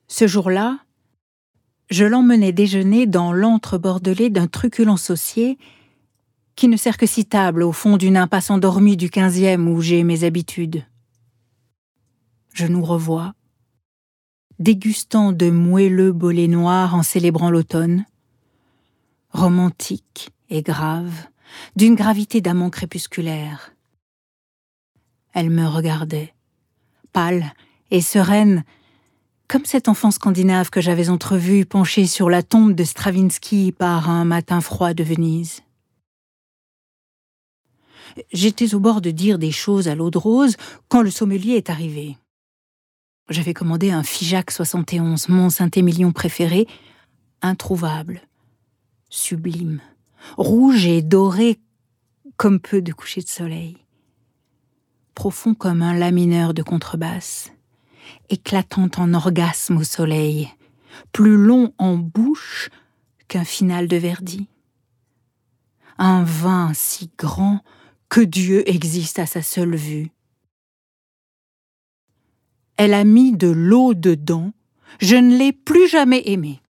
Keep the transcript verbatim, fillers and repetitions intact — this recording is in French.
Ce jour-là, je l'emmenai déjeuner dans l'antre bordelais d'un truculent saucier qui ne sert que six tables au fond d'une impasse endormie du quinzième où j'ai mes habitudes. Je nous revois, dégustant de moelleux bolets noirs en célébrant l'automne, romantique et grave, d'une gravité d'amant crépusculaire. Elle me regardait, pâle et sereine, comme cet enfant scandinave que j'avais entrevu penché sur la tombe de Stravinsky par un matin froid de Venise. J'étais au bord de dire des choses à l'eau de rose quand le sommelier est arrivé. J'avais commandé un Figeac soixante et onze, mon Saint-Émilion préféré, introuvable, sublime, rouge et doré comme peu de couchers de soleil, profond comme un la mineur de contrebasse, éclatant en orgasme au soleil, plus long en bouche qu'un finale de Verdi. Un vin si grand que Dieu existe à sa seule vue. Elle a mis de l'eau dedans, je ne l'ai plus jamais aimée.